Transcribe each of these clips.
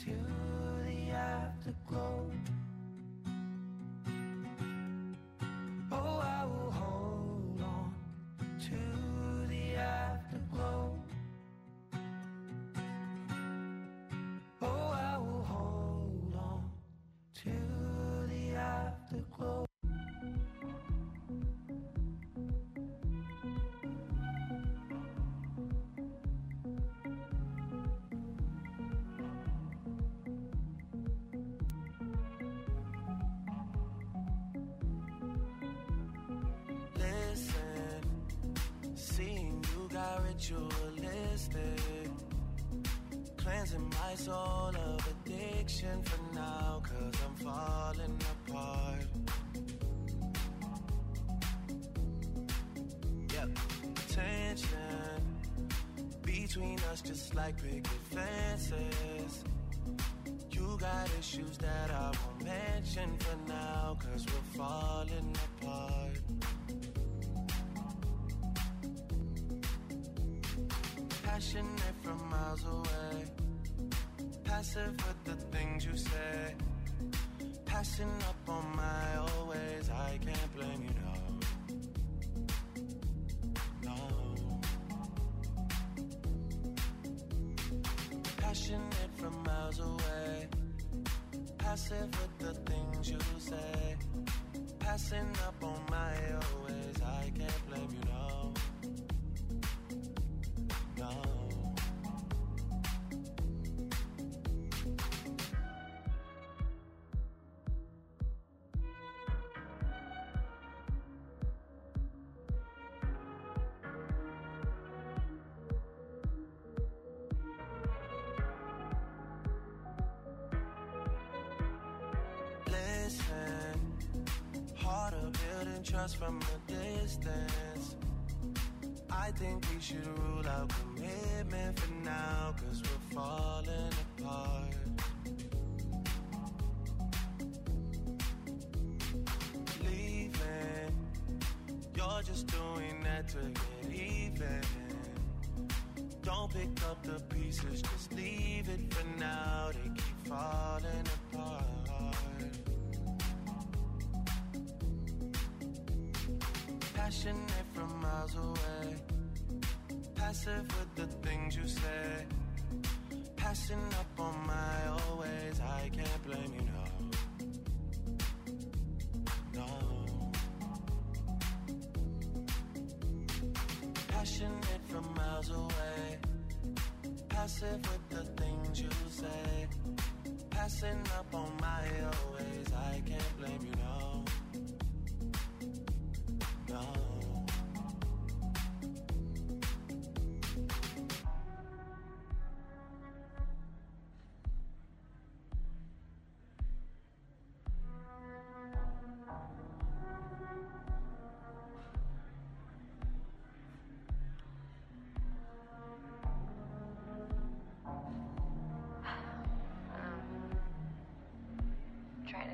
to the afterglow. Oh, I will hold on to the afterglow. Oh, I will hold on to the afterglow. Ritualistic, cleansing my soul of addiction for now, 'cause I'm falling apart. Yep, tension between us just like picket fences. You got issues that I won't mention for now, 'cause we're falling apart. Passionate from miles away, passive with the things you say, passing up on my always. I can't blame you, no, no. Passionate from miles away, passive with the things you say, passing up on my always. I can't blame you, no. No. Listen, harder building trust from a distance. I think we should rule out commitment for now, 'cause we're falling apart. Leaving, you're just doing that to get even. Don't pick up the pieces, just leave it for now. They keep falling apart. Passionate from miles away, passive with the things you say, passing up on my always. I can't blame you, no, no. Passionate from miles away, passive with the things you say, passing up on my always. I can't blame you, no, no. Trying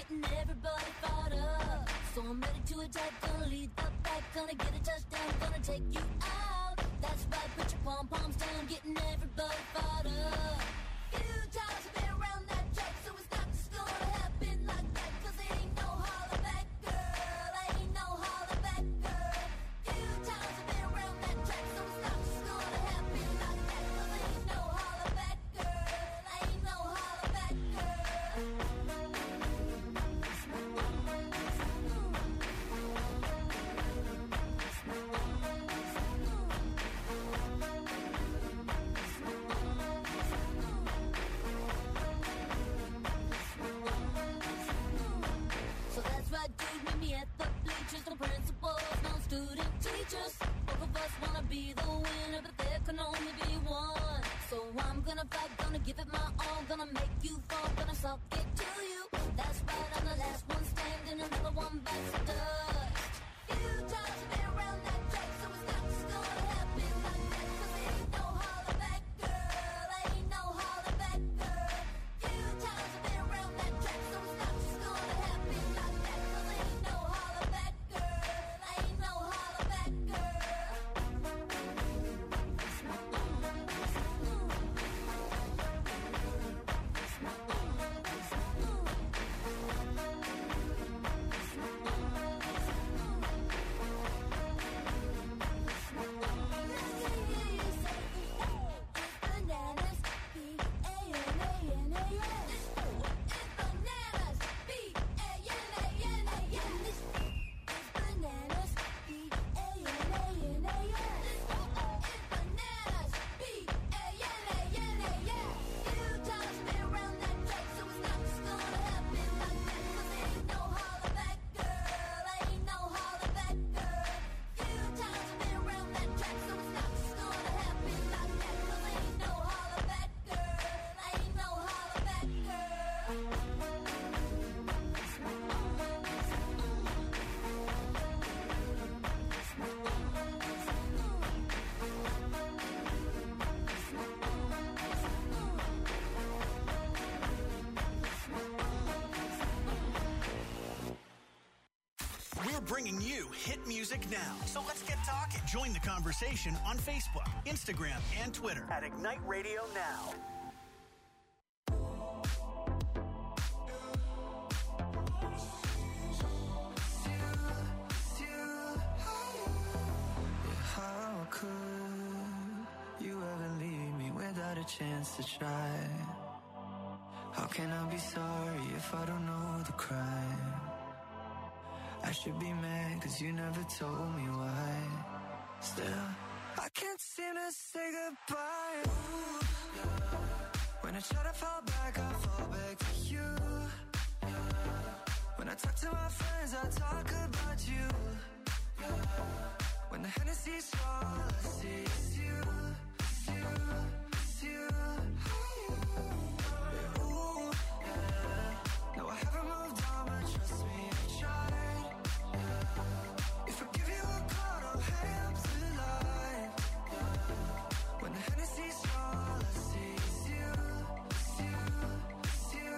getting everybody fired up. So I'm ready to attack, gonna lead the pack, gonna get a touchdown, gonna take you out. That's right, put your pom-poms down, getting everybody fired up. Few times I've been around that track, so it's not just gonna happen like that, 'cause there ain't no holler back, girl, ain't no holler back, girl. Few times I've been around that track, so it's not just gonna happen like that, 'cause there ain't no holler back, girl, ain't no holler back, girl. So that's right, dude, meet me at the bleachers. No principals, no student teachers. Both of us wanna be the winner, but there can only be one. So I'm gonna fight, gonna give it my all, gonna make you fall, gonna suck it to you. That's right, I'm the last one standing, another one bites the dust. Few times I've been around that track, so it's not just gonna happen like that, 'cause there ain't no holler back, girl, ain't no holler back, girl. Few times I've been around that track, so it's not just gonna happen like that, 'cause there ain't no holler back, girl, ain't no holler back, girl. Bananas, B-A-N-A-N-A-S. It's bananas, B-A-N-A-N-A-S. It's bananas, B-A-N-A-N-A-S. It's bananas, B-A-N-A-N-A-S. Few times been around that track, so it's not just gonna happen like that, 'cause there ain't no holler back, girl, ain't no holler back, girl. Few times been around that track, so it's not just gonna happen like that, 'cause there ain't no holler back, girl, ain't no holler back, girl. We're bringing you hit music now. So let's get talking. Join the conversation on Facebook, Instagram, and Twitter at Ignite Radio Now. How could you ever leave me without a chance to try? How can I be sorry if I don't know the crime? I should be mad 'cause you never told me why. Still, I can't seem to say goodbye. Ooh, yeah. When I try to fall back, I fall back to you. Yeah. When I talk to my friends, I talk about you. Yeah. When the Hennessy's all I see is you, it's you, it's you. Yeah, ooh, yeah. No, I haven't moved on, but trust me, I tried. Yeah. If I give you a call, don't hang up the line. Yeah. When the Hennessy's all I see is you, it's you, it's you.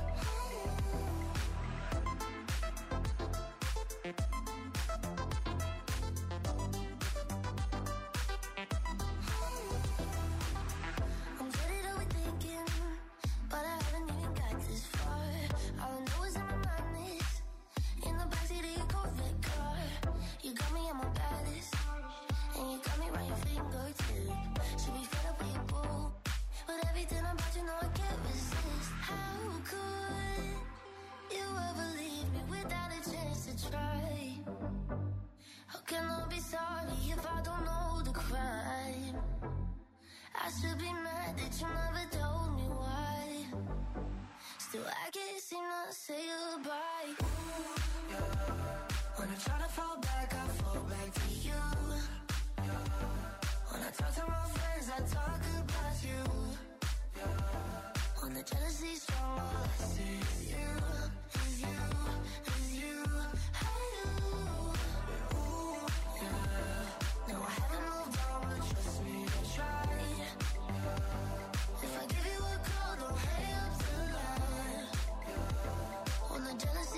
I'm getting overthinking, but I haven't even got this far. All I know is in my mind is in the backseat of your Corvette car. You got me on my baddest, and you got me round your fingertip. Should be fed up with your boo, but everything about you know I can't resist. How could you ever leave me without a chance to try? How can I be sorry if I don't know the crime? I should be mad that you never told me why. Still, I can't seem to say goodbye. Ooh, Yeah. When I try to fall back, I fall back to you. Yeah. When I talk to my friends, I talk about you. Yeah. when the jealousy's strong, all I see is you, is you, is you. Hey, Ooh, yeah. no, I haven't moved on, but trust me, I tried. If I give you a call, don't hang up the line. When the jealousy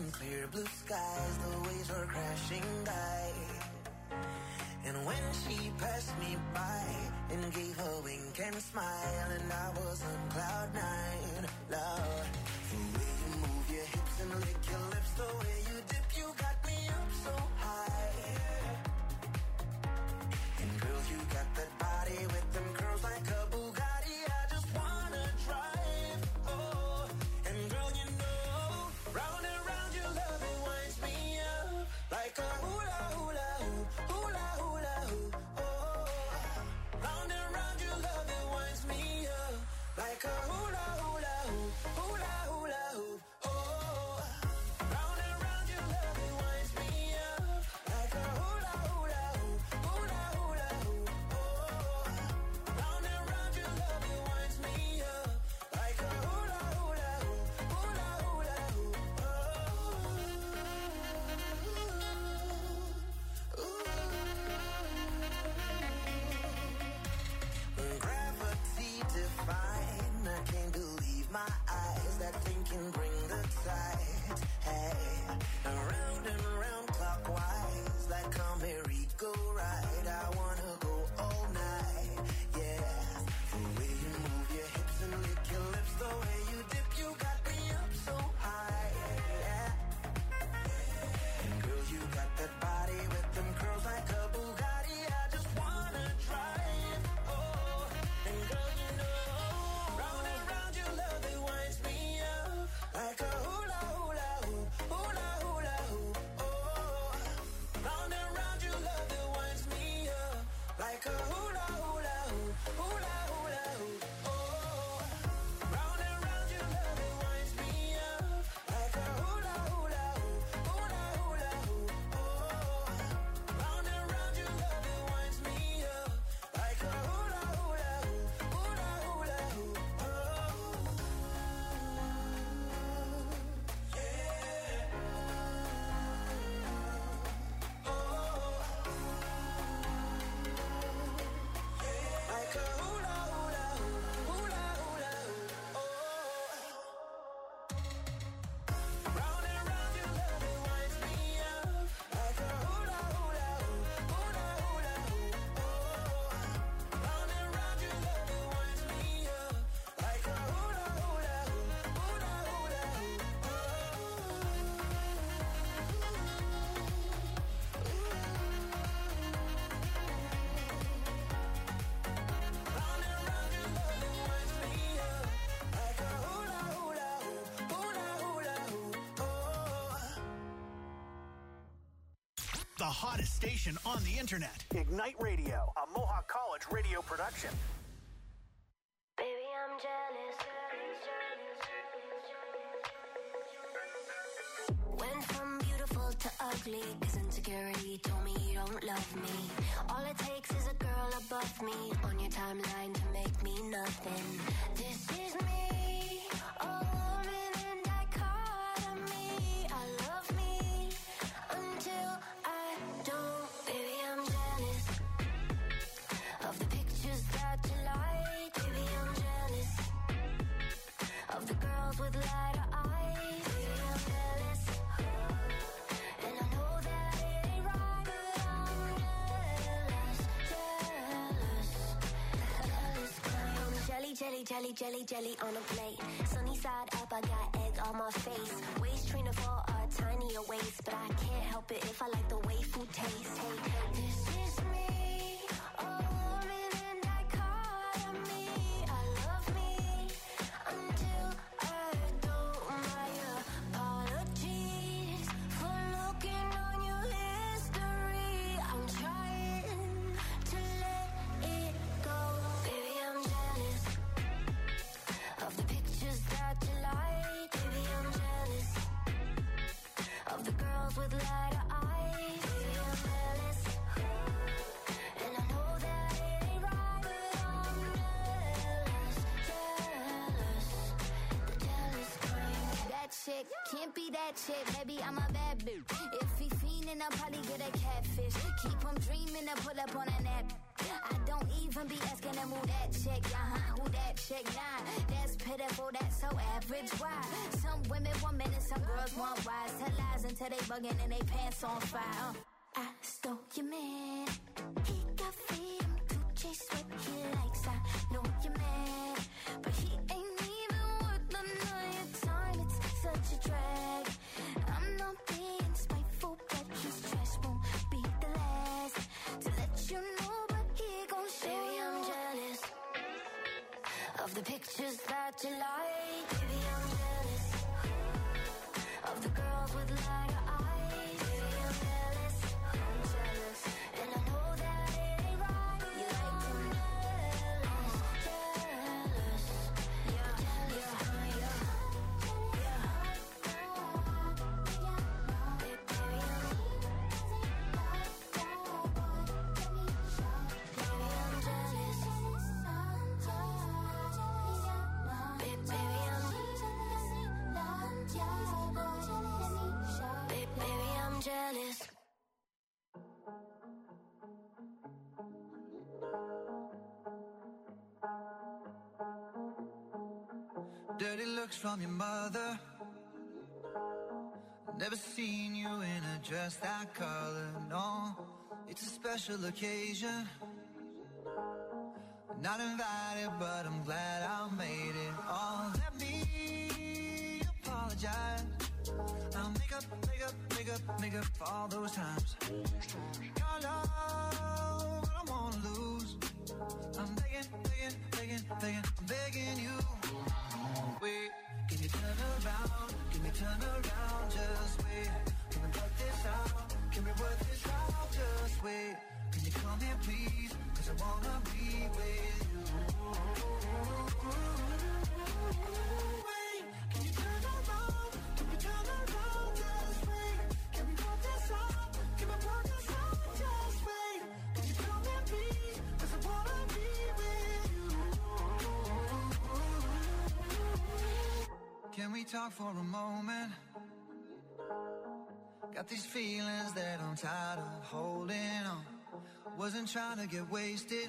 clear blue skies, the waves were crashing by. And when she passed me by and gave a wink and smile, and I was on cloud nine, Lord. The way you move your hips and lick your lips, the way you dip, you got me up so high. And girl, you got that body with them curls like a Bugatti. I just wanna drive, oh. And girl, you know, round and round your love, it winds me up like a hula hula hoop, hula hula hoop, oh. Round and round your love, it winds me up like a hula hula hoop, hula hula hoop, oh. Round and round your love, it winds me up like a hula hula hoop, hula hula hoop, oh. Round and round your love, it winds me up like a hula hula hoop, hula hula hoop, oh. Gravity define, I can't believe my eyes. That thing can bring the tide. Hey, around and round clockwise, like a merry-go-round. I wanna go all night, yeah. The way you move your hips and lick your lips, the way you dip, you got me up so high, yeah. And girl, you got that body with them curls like a Bugatti. I just wanna drive, oh. And girl, you know, round and round your love, it winds me up like a hula hula hoop, hula hula hoop, oh. Round and round your love, it winds me up like a hula hula hoop, hula hula hoop, oh. Round and round your love, it winds me up like a hula hula hoop, hula hula hoop, oh. Round and round your love, it winds me up like a hula hula hoop, hula hula hoop, oh. Like a hula hula hoop, hula hula hoop, oh. Round and round your love, it winds me up like a hula hula hoop, hula hula hoop, oh. Round and round your love, it winds me up like a hula hula hoop, hula hula hoop, Round and round your love, it winds me up like a hula hula hoop, hula hula hoop, oh. The hottest station on the internet. Ignite Radio, a Mohawk College radio production. Baby, I'm jealous. Went from beautiful to ugly, 'cause insecurity told me you don't love me. All it takes is a girl above me on your timeline to make me nothing. This is me, a woman in dichotomy. I love me until I don't. Baby, I'm jealous of the pictures that you like. Baby, I'm jealous of the girls with lighter eyes. Baby, I'm jealous, and I know that it ain't right, but I'm jealous, jealous kind. Jelly on a plate. Sunny side up, I got egg on my face. Waist trainer for a tinier waist, but I can't help it if I like the way food tastes. Hey, this is me, a woman in dichotomy. I love me until I don't. My apologies for looking on your history. I'm trying to let it go. Baby, I'm jealous of the pictures that you like. Baby, I'm jealous of the girls with lighter eyes. Baby, I'm jealous, and I know that it ain't right, but I'm jealous, the jealous kind. That chick can't be that chick, baby, I'm a bad bitch. If he fiendin', I'll probably get a catfish. Keep him dreaming to pull up on a nap. I don't even be asking him who that chick, who that chick, nah. That's pitiful, that's so average, why? Some women want men and Some girls want wise, tell lies until they bugging and they pants on fire. I stole your man. He got freedom to chase what he likes. I know you're mad, but he ain't even worth none of your time. It's such a drag. I'm not being spiteful, but his trash won't be the last to let you know. But he gon' show. Baby, I'm jealous of the pictures that you like. Baby, I'm jealous of the girls with lighter eyes. Baby, I'm jealous, and I know that it ain't right. You like to jealous, yeah, jealous, yeah. Jealous. Dirty looks from your mother. Never seen you in a dress that color, no. It's a special occasion. Not invited, but I'm glad I made it. Oh, let me apologize. I'll make up for all those times. Your love, I don't wanna lose. I'm begging you. Wait, can you turn around? Just wait. Can we work this out? Just wait. Can you come here, please? 'Cause I wanna be with you. Wait, can you turn around? Just wait. Can we work this out? Just wait. Can you come here, please? 'Cause I wanna be with you. Can we talk for a moment? Got these feelings that I'm tired of holding on. Wasn't trying to get wasted.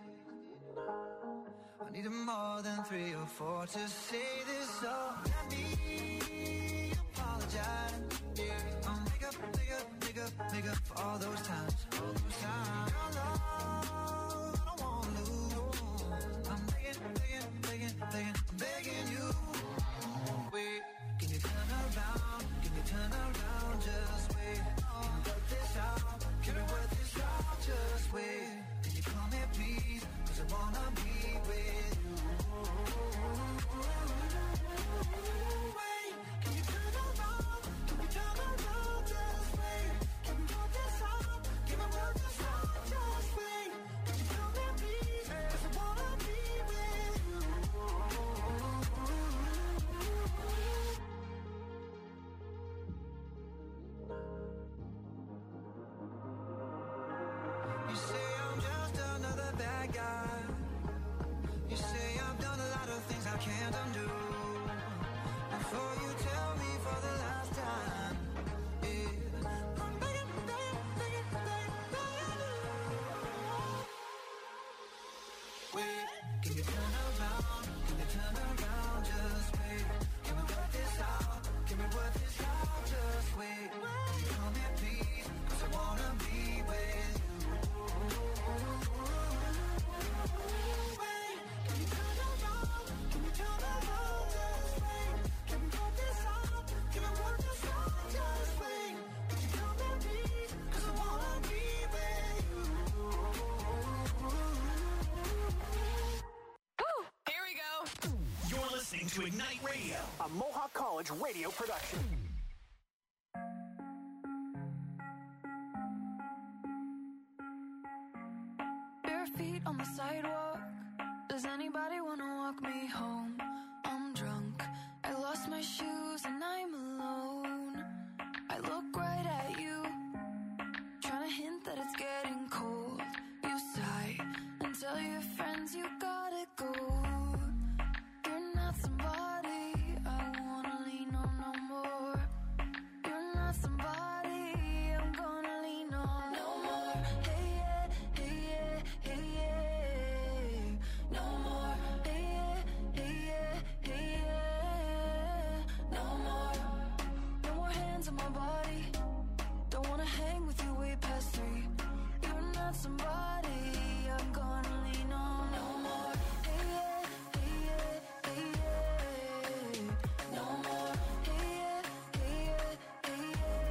I needed more than 3 or 4 to say this, so let me apologize. Yeah, I'll make up for all those times. Your love, I don't wanna lose. I'm begging you. Wait, can you turn around? Just wait. Can we work this out? Just wait. Can you come here, please? 'Cause I wanna be with you. Wait, can you turn around? Just wait. Can we work this out? Just wait. Can you come here, please? 'Cause I wanna be with you. You say I'm just another bad guy. You say I've done a lot of things I can't undo. Before you tell me for the last time, yeah. I'm begging you. Wait, can you turn around? Just wait. Can we work this out? Just wait. Can you come here, please? 'Cause I wanna be with you. Wait, can you turn around? Just wait. Can we work this out? Just wait. Can you come here, please? 'Cause I wanna be with you. Here we go. You're listening to Ignite Radio, a Mohawk College radio production. Bare feet on the sidewalk. Does anybody wanna walk me home? I'm drunk. I lost my shoes and I'm alone. I look right at you, trying to hint that it's getting cold. You sigh and tell your friends you gotta go. You're not somebody I wanna lean on no more. You're not somebody I'm gonna lean on no more. Hey yeah, hey yeah, hey yeah. No more. Hey yeah, hey yeah, hey yeah. No more. somebody I'm gonna lean on no more. Hey, yeah, hey, yeah, hey, yeah. No more. Hey, yeah, hey, yeah, hey,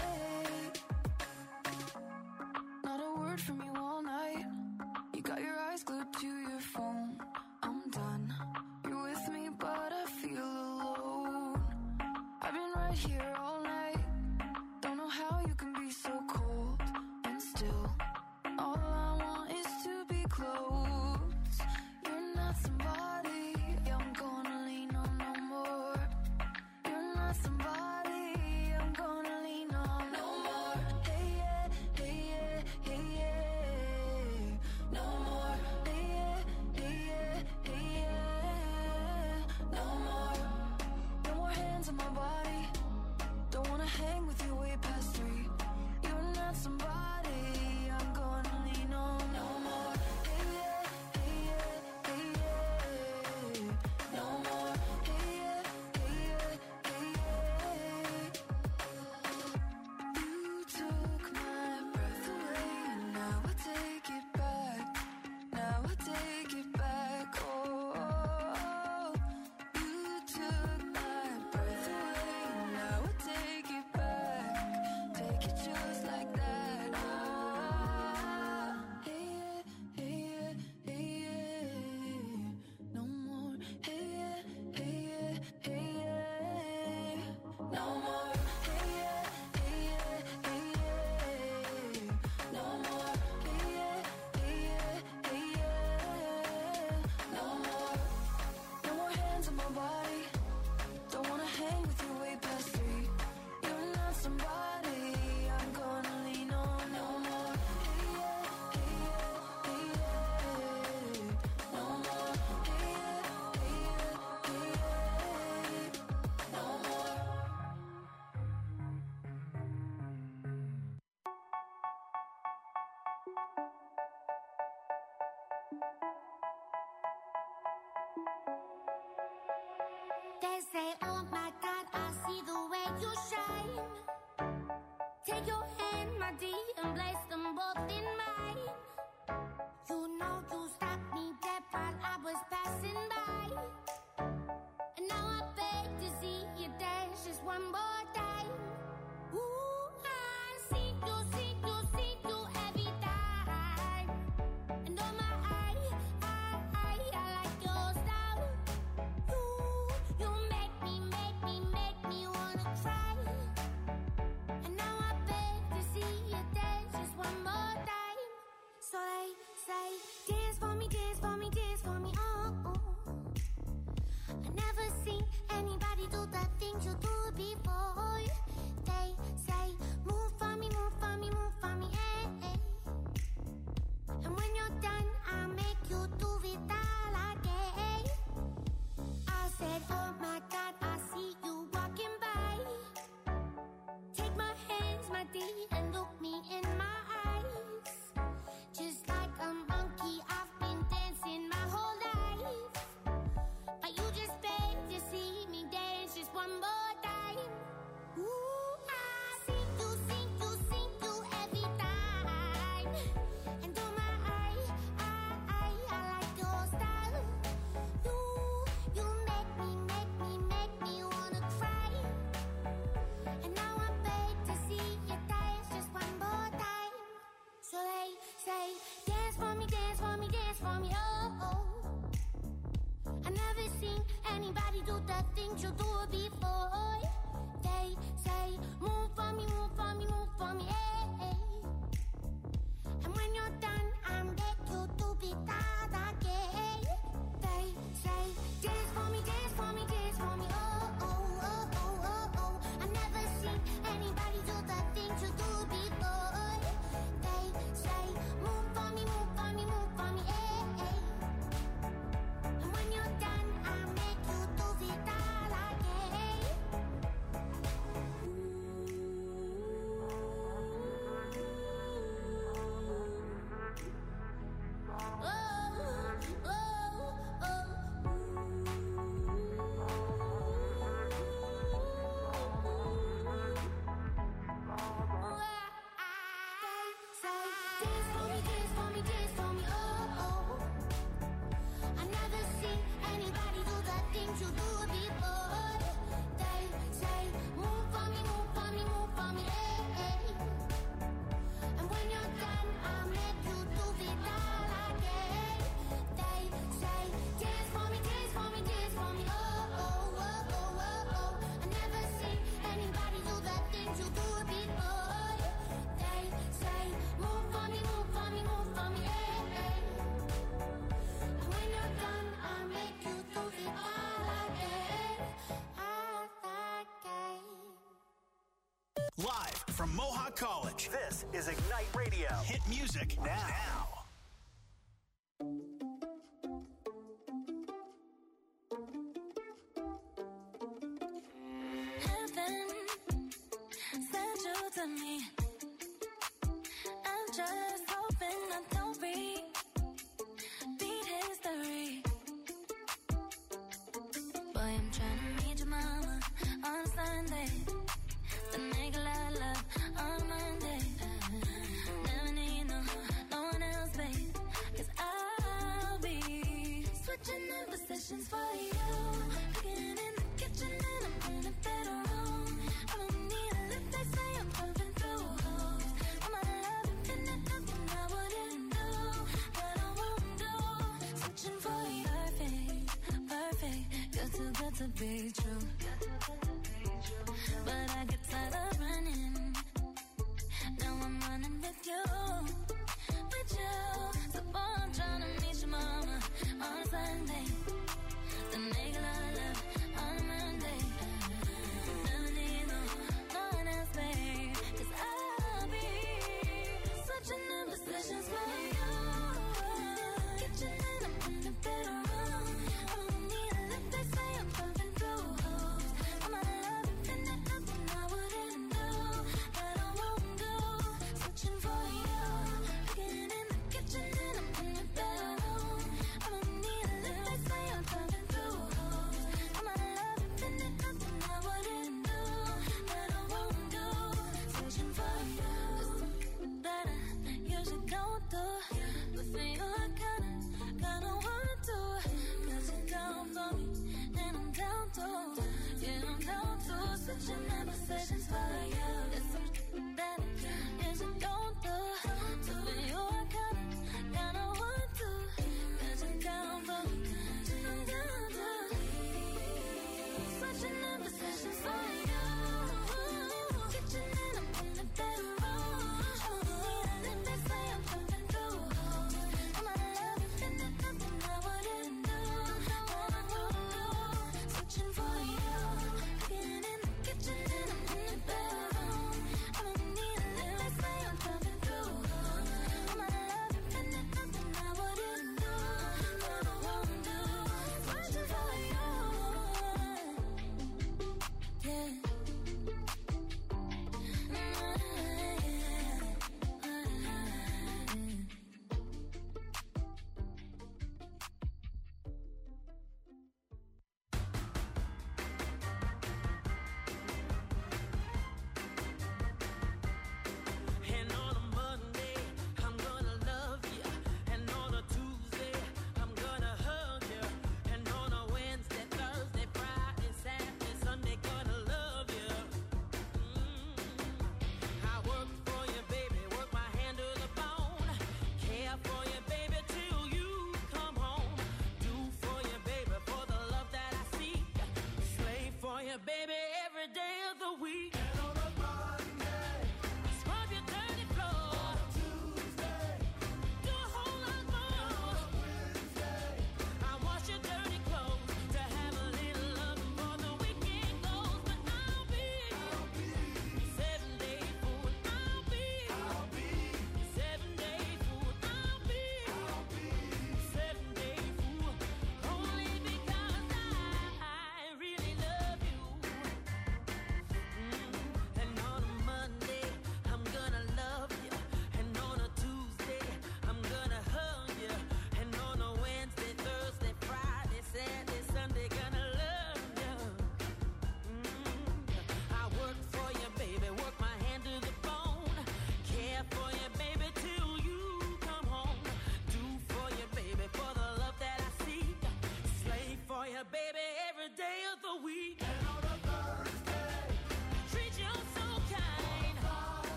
yeah. Not a word from you all night. You got your eyes glued to your phone. I'm done. You're with me, but I feel alone. I've been right here all night. Don't know how you can be so cold and still. All I want is to be close. You're not somebody I'm gonna lean on no more. You're not somebody I'm gonna lean on no more. Hey, yeah, hey, yeah, hey, yeah. No more. Hey, yeah, hey, yeah, hey, yeah. No more. No more hands on my body. Don't wanna hang with you way past 3. You're not somebody I'm gonna lean on no more. Hey, yeah, hey, yeah, hey, yeah. No more. Hey, yeah, hey, yeah, hey, yeah. You took my breath away, and now I take it back. Now I take it back. Oh, you took my breath away, and now I take it back. Take it just like that. Ah, hey, yeah, hey, yeah, hey, yeah. No more. Hey, yeah, hey, yeah, hey, yeah. No more. Hey, yeah, hey, yeah, hey, yeah. No more. Hey, yeah, hey, yeah, hey, yeah. No more. No more hands on my body. Don't wanna hang with you way past 3. You're not somebody I'm gonna lean on no more. Hey, yeah, hey, yeah, hey, yeah. No more. Hey, yeah, hey, yeah, hey, yeah. No more. They say, oh my God, I see the way you shine. Take your hand, my dear, and place them both in mine. You know you stopped me dead while I was passing by. And now I beg to see you dance just one more time. Ooh, I see you every time. And oh my, I like your style. You make me wanna cry. And now I beg to see you dance just one more time. So they say, dance for me, dance for me, dance for me, oh, oh. I never seen anybody do the things you do before. They say, move for me, move for me, move for me, eh, eh. And when you're done, I'll make you do it all again. I said, oh my God, I see you walking by. Take my hands, my dear, and look me in my eyes. Just like a monkey, I've been dancing my whole life. But you just beg to see me dance just one more time. Ooh, I see you every time. And oh my, I like your style. You make me wanna cry. And now I beg to see you dance just one more time. So they say, dance for me, dance for me, dance for me, oh, oh. I never seen anybody do the things you do before. They say, move for me, move for me, move for me, eh, eh. And when you're done, I'll make you do it all again. They say, dance for me, dance for me, dance for me, oh, oh, oh, oh, oh, oh. I never seen anybody do the things you do before. They say, move for me, move for me, move for me, eh, eh. And when you're done, I'll make you do it all again. Ooh. things you do before. They say, move for me, move for me, move for me, hey. And when you're done, I'll make you do it all again. They say, dance for me, dance for me, dance for me, oh, oh, oh, oh, oh, oh. I never seen anybody do the things you do before. They say, move for me, move for me, move for me, hey. And when you're done, I'll make you do it all again, all again. Live from Mohawk College, this is Ignite Radio. Hit music now. Heaven sent you to me. I'm just hoping I don't repeat history. Boy, I'm trying to meet your mama on Sunday. The nigga I love on Monday. Never need no one else, babe. 'Cause I'll be switching in positions for you. Cooking in the kitchen and I'm in a better room. I don't need a lift, they say I'm pumping through holes. I'm a love infinite, nothing I wouldn't do, but I won't do. Switching for you, perfect, perfect. Good to be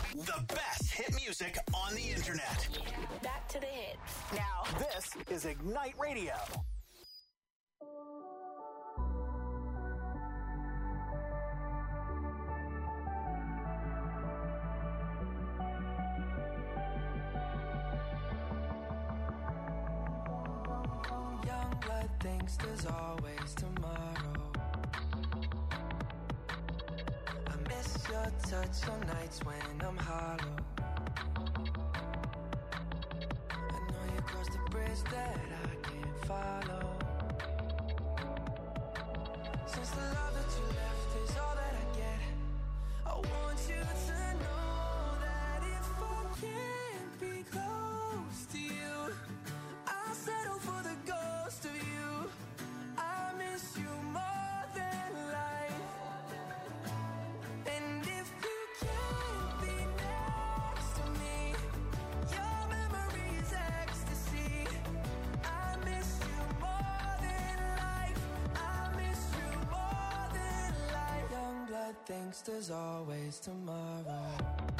The best hit music on the internet. Back to the hits. Now, This is Ignite Radio. Young blood thinks there's always tomorrow. I miss your touch on nights when I'm hollow. I know you crossed the bridge that I can't follow. Since the love that you left is all that I get, I want you to know that if I can't be close to you, I'll settle for the ghost of you. I miss you more than life. And if you can't be next to me, your memory is ecstasy. I miss you more than life. I miss you more than life. Young blood thinks there's always tomorrow.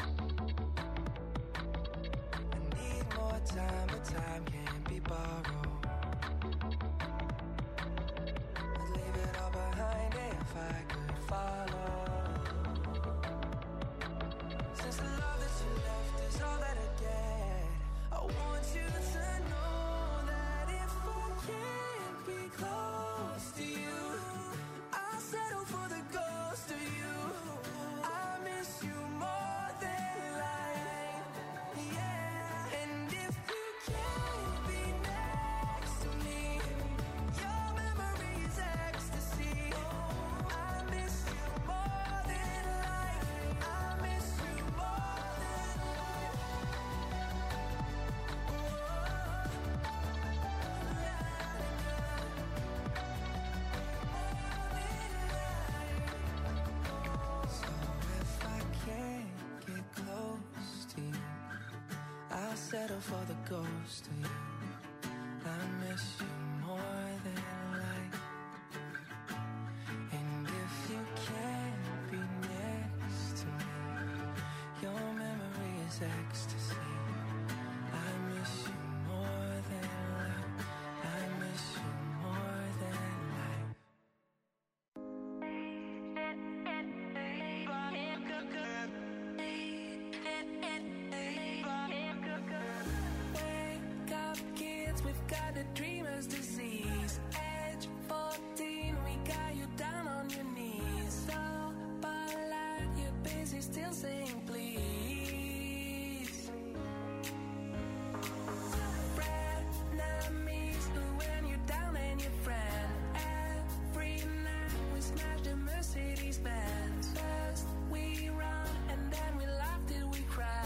I need more time, but time can't be borrowed. I'd leave it all behind if I could follow. Since the love that you left is all that I get, I want you to know that if I can't be close to you, I'll settle for the ghost of you. I miss you more than life. Yeah. And if you can't be next to me, your memory is ecstasy. I miss you more than life. I miss you more than life. So if I can't get close to you, I'll settle for the ghost of you. I miss you more than life. And if you can't be next to me, your memory is ecstasy. I miss you more than life. I miss you more than life. Wake up, kids, we've got the dreamer's disease. Age 14, we got you down on your knees. So polite, you're busy still saying please. Frenemies, when you're down and your friend. Every night we smash the Mercedes Benz. First we run and then we laugh till we cry.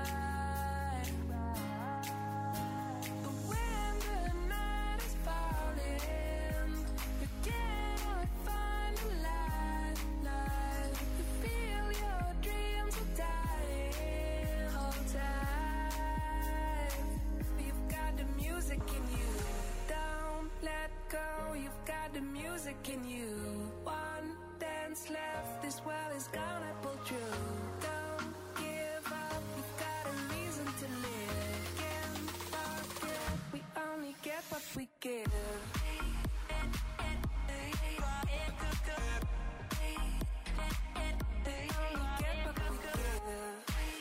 But when the night is falling, you cannot find a light. You feel your dreams are dying. Hold tight. You've got the music in you. Don't let go. You've got the music in you. One dance left. This world is gonna pull through. Don't give up. You've got a reason to live. Can't forget. We only get what we give. Only get what we give.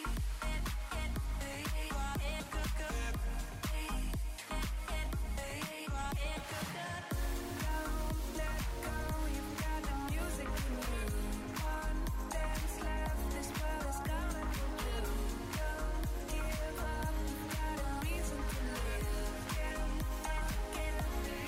Don't let go, you've got the music in you. One dance left, this world is gonna go through. Don't give up, you've got a reason to live. Can't forget.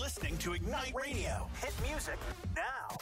listening to Ignite Radio. Hit music now.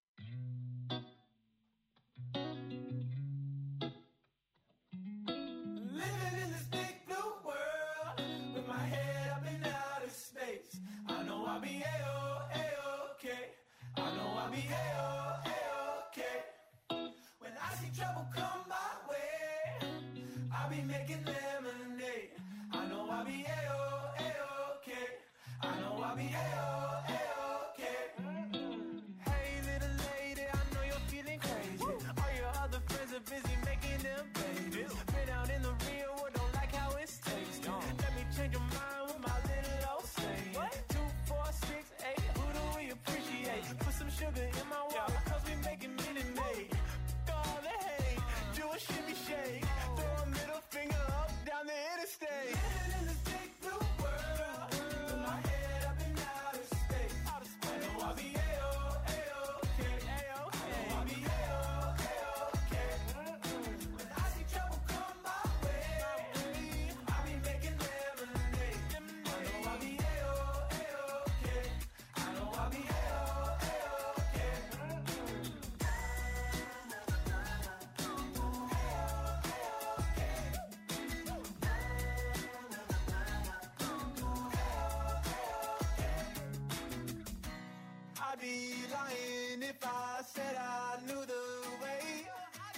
Living in this big blue world with my head up in outer space. I know I'll be A-okay. I know I'll be A-okay. When I see trouble come my way, I'll be making lemonade. I know I'll be A-okay. I know I'll be A-okay. Hey little lady, I know you're feeling crazy. All your other friends are busy making them babies. Been out in the real world, don't like how it tastes. Let me change your mind with my little old saying. 2, 4, 6, 8, who do we appreciate? Put some sugar in my water, cause we making Minute Maid. All the hate, do a shimmy shake. Throw a middle finger up down the interstate. Living in this big blue world with my head up in outer space. I know I'll be A-okay. I know I'll be A-okay. When I see trouble come my way, I'll be making lemonade. I know I'll be A-okay. I know I'll be A-okay. I'd be lying if I said I knew the way.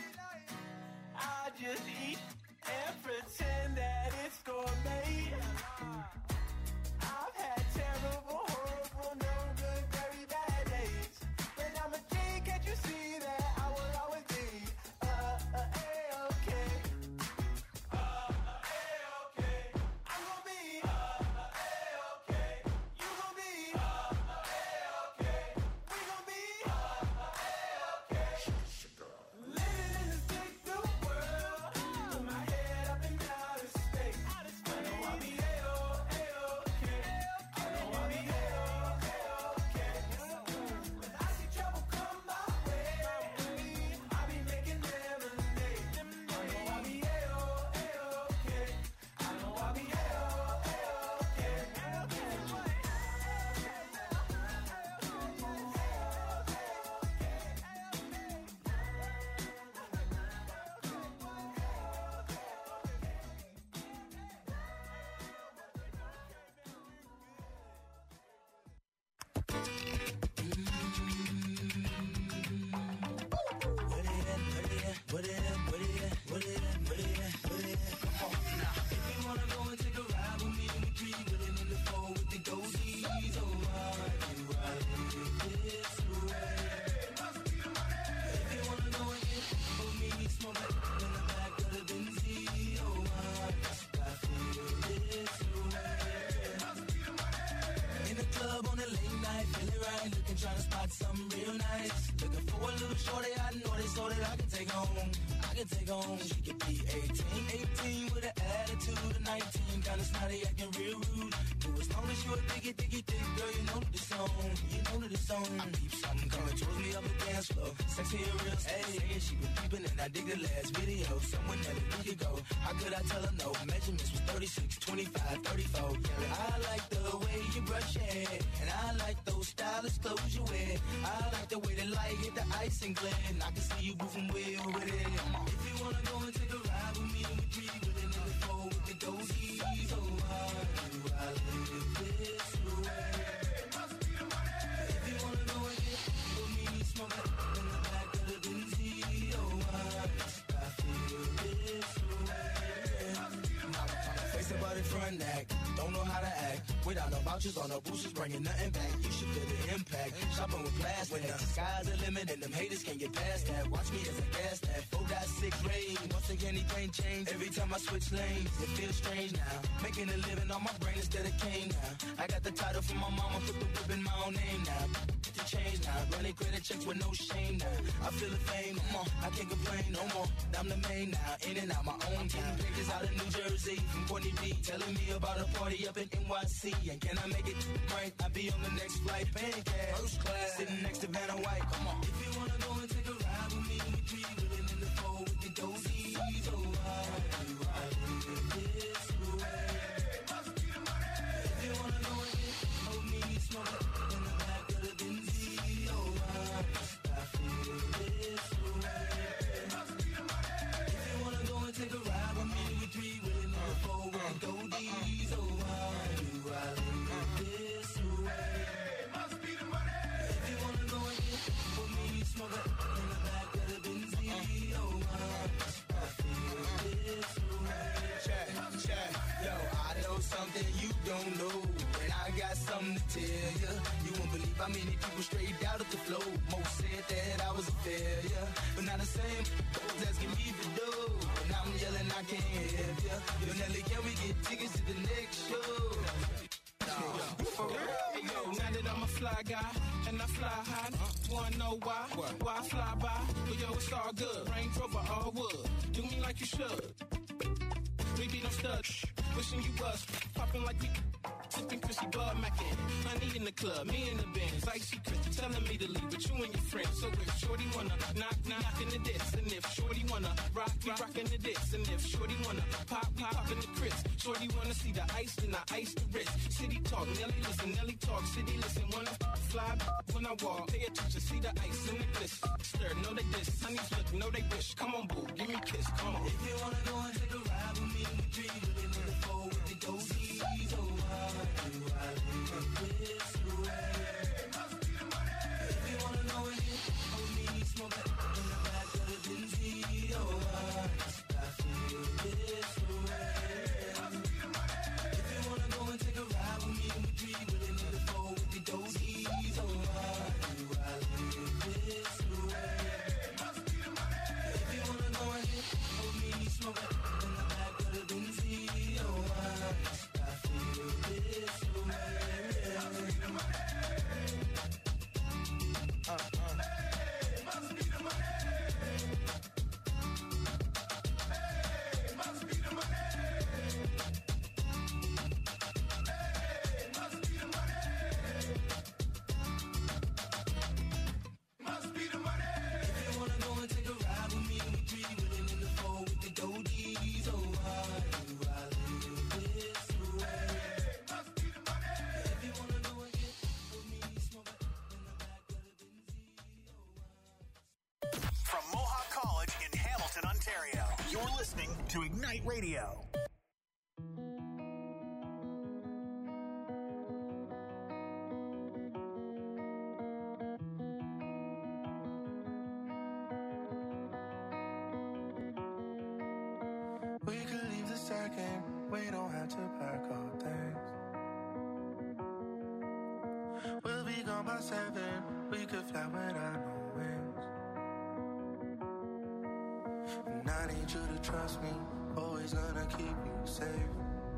I just eat and pretend that it's gourmet. I've had terrible, horrible, no good, very bad days. When I'm a king, can't you see that I will always be A-okay. A-okay. I'm gonna be A-okay. You gonna be A-okay. We gon' be A-okay. Living in this big blue world with my head up in outer space. I know I'll be A-okay. I know I'll be A-okay. When I see trouble come my way, I'll be making lemonade. I know I'll be A-okay. I know I'll be A-okay. In the club on a late night, feeling right, looking, trying to spot something real nice. Looking for a little shorty, I know this so that I can take home. I can take home. She could be 18 with an attitude of 19, kinda snotty, acting real rude. Do as long as you a diggy, thick, girl, you know the song. You know the song. I peep something coming towards me up the dance floor. Sexy and real, hey, she was peeping and I dig the last video. Someone that we could go. How could I tell her no? Measurements was 36, 25, 34. Yeah, I like the way you brush your hair, and I like those stylish clothes you wear. I like the way the light hit the ice and glare, and I can see you moving well with it. If you wanna go and take a ride with me, we three with it in the four with the dozies. Oh, how do I live this way? If you wanna go and get with me, smoke it in the back of the Benzie. Oh, how I feel this way. Face about it front act, don't know how to act. Without no vouchers or no boosters, bringing nothing back. You should feel the impact. Shopping with plastic. When the sky's the limit and them haters can't get past that. Watch me as I gas that. 4.6 range. Once again, anything change. Every time I switch lanes, it feels strange now. Making a living on my brain instead of cane now. I got the title from my mama, put the whip in my own name now. Get the change now. Running credit checks with no shame now. I feel the fame, come on. I can't complain no more. I'm the main now. In and out my own town. Pictures out of New Jersey from Courtney B. Telling me about a party up in NYC. And can I make it right? I'll be on the next flight. Pancake, first class, sitting next to Vanna White. Come on. If you wanna go and take a ride with me, we three willing in the four with the dozies. Oh, how do I live this way? If you wanna go and get with me, smoke it don't know. And I got something to tell you. You won't believe how many people straight out of the flow. Most said that I was a failure, but now the same folks asking me for dough. And I'm yelling, I can't help ya. Yo, Nelly, can we get tickets to the next show? For real? Yo, now that I'm a fly guy and I fly high, wanna know why? Why I fly by? But yo, it's all good. Range Rover, all wood. Do me like you should. We be no studs. Wishing you was popping like we sipping Chrissy Bud Mackin. Honey in the club, me in the Benz, icy Chris telling me to leave with you and your friends. So if Shorty wanna knock in the diss, and if Shorty wanna rock, we rockin' the diss, and if Shorty wanna pop, we poppin' the Chris. Shorty wanna see the ice, then I ice the wrist. City talk, Nelly listen, Nelly talk, city listen. Wanna fly when I walk, pay attention, see the ice in the bliss. Stir, know they diss, honeys look, know they wish. Come on, boo, give me a kiss, come on. If you wanna go and take a ride with me, we dream in the fall with the dozies. Oh, why do I live this way? If you wanna know it, on me, smoke it in the back of the Benzie. Oh, why do I feel this way? If you wanna go and take a ride with me, we dream in the fall with the dozies. Oh, why do I live this way? If you wanna go and hit, on me, smoke it in the back of the Benzie. Oh, why I feel this way? Hey, must be the money. Hey, must be the money. Hey, must be the money. Must be the money. If you wanna go and take a ride with me, we dream in the fall with the dojies. Oh, why do I live this way? Must be the money. If you wanna go and get with me, smoke it in the back of the Benzie. From Mohawk College in Hamilton, Ontario, you're listening to Ignite Radio. We could leave the second, we don't have to pack our things. We'll be gone by 7, we could fly without no wings. And I need you to trust me, always gonna keep you safe.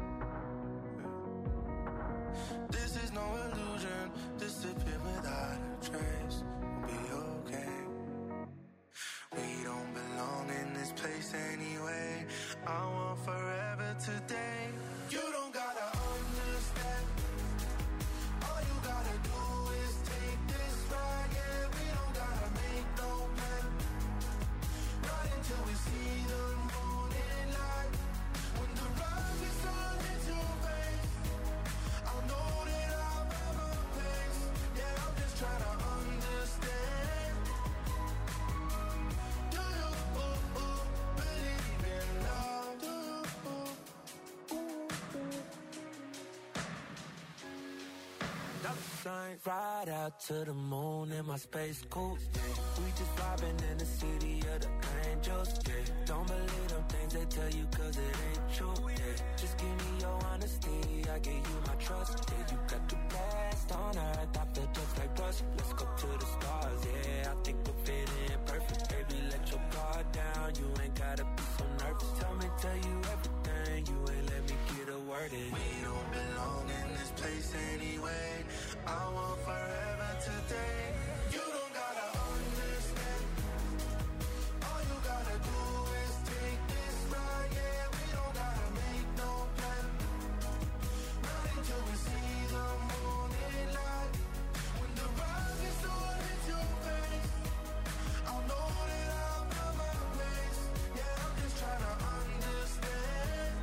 This is no illusion, disappear without a trace. We'll be okay. We don't belong in this place anyway. I want forever today. You don't gotta understand. All you gotta do is take this ride. Yeah, we don't gotta make no plan. Right until we see the morning light. When the rise is on into face, I'll know that I'll have a place. Yeah, I'm just trying to understand. Do you believe in love? Do Sign right out to the moon in my space coupe. We just vibing in the city of the angels. Yeah. Don't believe them things they tell you 'cause it ain't true. Yeah. Just give me your honesty, I give you my trust. Yeah, you got the best on earth, I feel just like rust. Let's go to the stars, yeah. I think we'll fit in perfect. Baby, let your guard down. You ain't gotta be so nervous. Tell you everything. You ain't let me get a word in. we don't belong in this place anyway. I want forever today. You don't gotta understand. All you gotta do is take this ride. Yeah, we don't gotta make no plan. Not until we see the morning light. When the rise is on into your face, I'll know that I'll have my place. Yeah, I'm just trying to understand.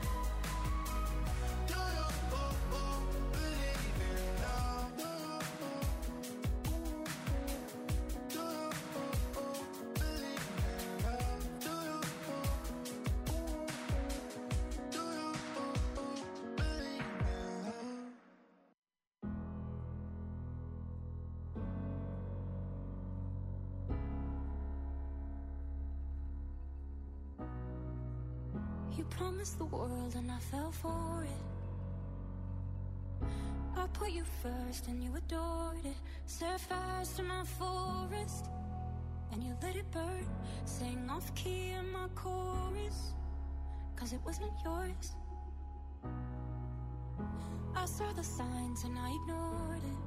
Do you believe in love? Do you believe in love? Do you believe in love? You promised the world and I fell for it. put you first and you adored it. Set fires to my forest and you let it burn. Sang off key in my chorus, 'cause it wasn't yours. I saw the signs and I ignored it.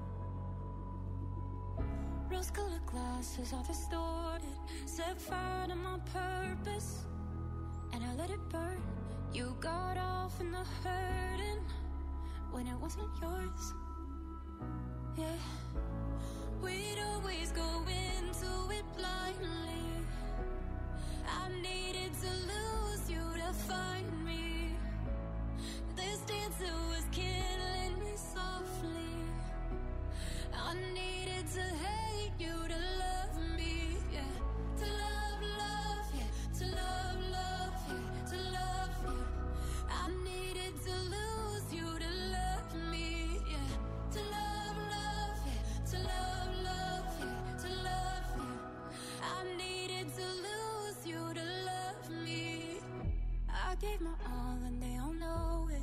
Rose-colored glasses all distorted. Set fire to my purpose and I let it burn. You got off in the hurting when it wasn't yours. Yeah, we'd always go into it blindly. I needed to lose you to find me. This dancer was killing me softly. I needed to hate you to love me, yeah. To love, love, yeah. To love, love, yeah. To love you. I needed to lose you to love me, yeah. To love, love, yeah. To love, love, yeah. To love you. I needed to lose you to love me. I gave my all and they all know it.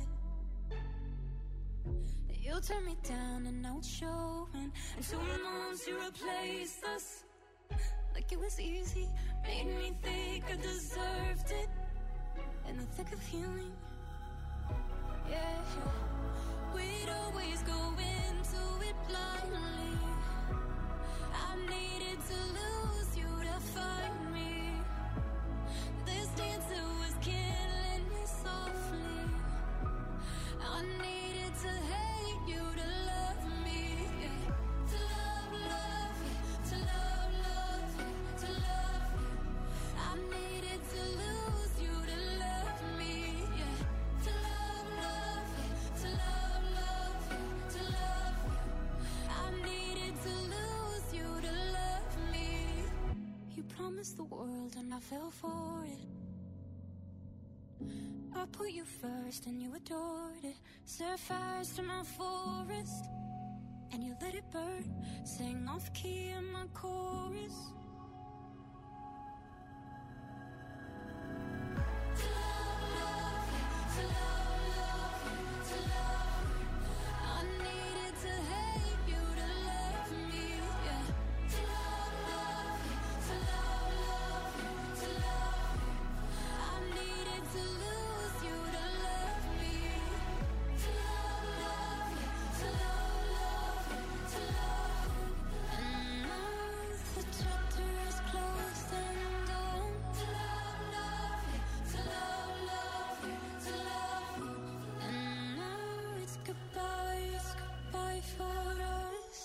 You turned me down and now it's showing. And 2 months you replaced us like it was easy. Made me think I deserved it in the thick of healing. Yeah, we'd always go into it blindly. I needed to lose you to find me. This dancer was killing me softly. I needed to hate you to love me, yeah. To love, love, yeah. To love, love, yeah. To love you. I needed to lose you to love me, yeah. To love, love, yeah. To love, love, yeah. To love you. I needed to lose you to love me. You promised the world and I fell for it. I put you first and you adored it. Set fires to my forest and you let it burn. Sang off key in my chorus. To love, love, yeah. To love, love, yeah. To love you. I needed to hate you to love me, yeah. To love, love, yeah. To love, love, yeah. To love you. I needed to lose you to love me. To love, love, yeah. To love, love, yeah. To love you. And now the chapter is closed and done. To love, love, yeah. To love, love, yeah. To love you. And now it's goodbye for us.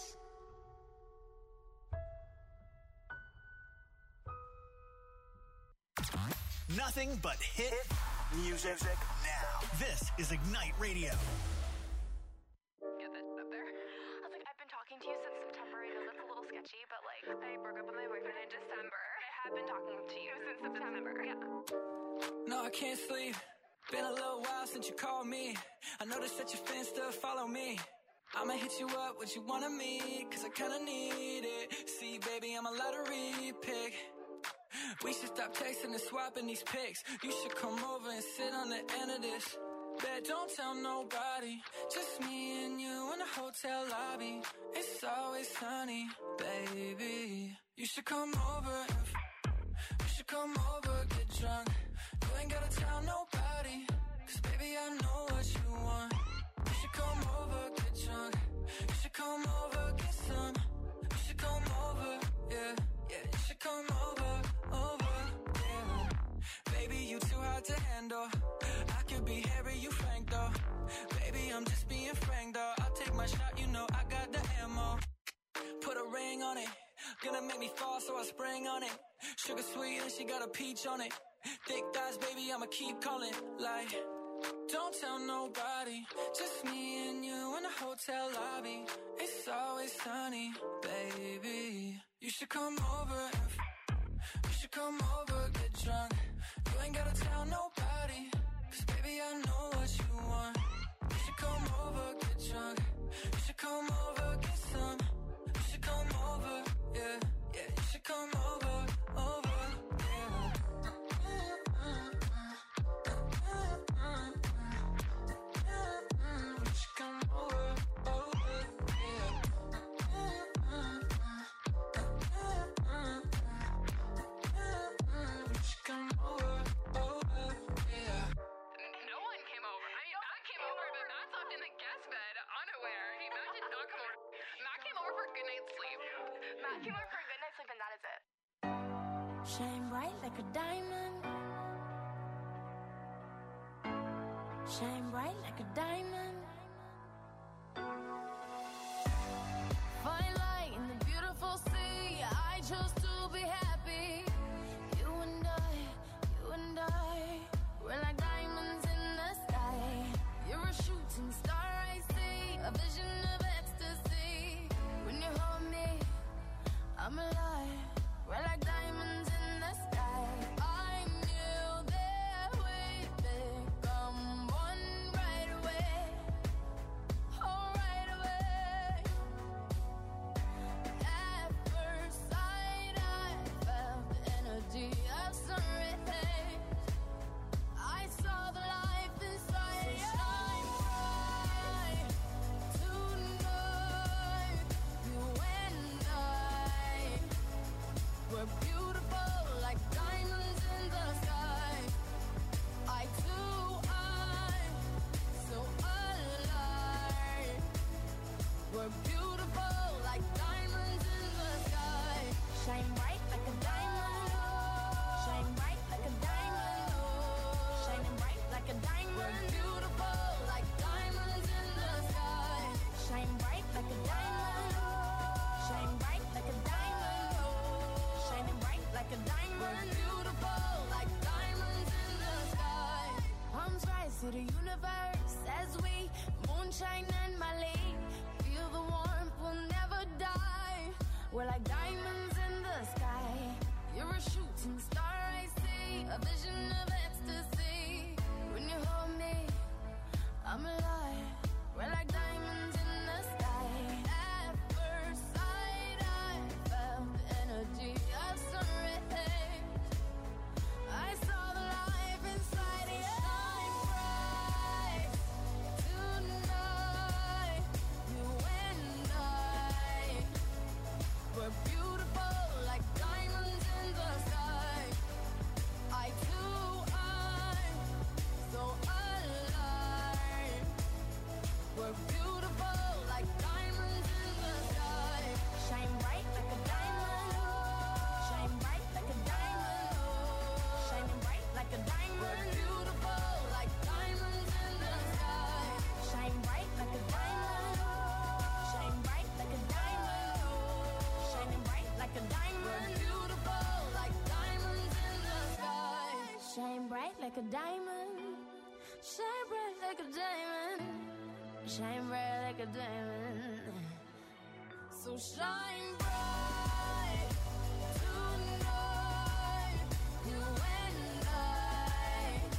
Nothing but hit music now. This is Ignite Radio. Get that up there. I was like, I've been talking to you since September. I know that's a little sketchy, but like, I broke up with my boyfriend in December. I have been talking to you since September. Yeah. No, I can't sleep. Been a little while since you called me. I noticed that your fans still follow me. I'ma hit you up, what you want of me, 'cause I kinda need it. See, baby, I'm a lottery pick. We should stop texting and swapping these pics. You should come over and sit on the end of this. Bet don't tell nobody, just me and you in the hotel lobby. It's always sunny, baby. You should come over and you should come over, get drunk. You ain't gotta tell nobody, 'cause baby I know what you want. You should come over, get drunk. You should come over, get some. You should come over, yeah, yeah. You should come over, yeah. Baby, you too hard to handle. I could be Harry, you Frank though. Baby, I'm just being frank though. I'll take my shot, you know I got the ammo. Put a ring on it. Gonna make me fall, so I spring on it. Sugar sweet and she got a peach on it. Thick thighs, baby, I'ma keep calling. Like, don't tell nobody, just me and you in the hotel lobby. It's always sunny, baby. You should come over and you should come over, get drunk. You ain't gotta tell nobody, 'cause baby I know what you want. You should come over, get drunk. You should come over, get some. You should come over, yeah, yeah. You should come over, yeah. You should come over, if you work for a good night's sleep, and that is it. Shine bright like a diamond. Shine bright like a diamond. Fine light in the beautiful sea. I chose to be happy. You and I, we're like diamonds in the sky. You're a shooting star, I see, a vision of ecstasy. When you hold me, I'm alive. We're like diamonds in the sky. I knew that we'd become one right away. Oh, right away. At first sight, I felt the energy of sun rays. I saw the life inside you. Shine bright tonight. You and I, we're beautiful like diamonds in the sky. I too, I'm so alive. We're beautiful like diamonds in the sky. Shine bright like a diamond. Shine bright like a diamond. Shining bright like a diamond. We're beautiful like diamonds in the sky. Shine bright like a diamond. Shine bright like a diamond. Shining bright like a diamond. We're beautiful like diamonds in the sky. Palms rise to the universe as we moonshine and Mali. Feel the warmth, we'll never die. We're like diamonds in the sky. You're a shooting star, I see, a vision of ecstasy. When you hold me, I'm alive. We're like diamonds in the sky. At first sight, I felt the energy of sun rays. I saw the life inside you. Shine bright tonight. You and I, we're beautiful like diamonds in the sky. I too, I'm so alive. We're beautiful like diamonds in the sky. Shine bright like a diamond. Shine bright like a diamond. Shining bright like a diamond. We're beautiful like diamonds in the sky. Shine bright like a diamond. Shine bright like a diamond. Shining bright like a diamond. We're beautiful like diamonds in the sky. Shine bright like a diamond. Shine bright like a diamond. Shine bright like a diamond. So shine bright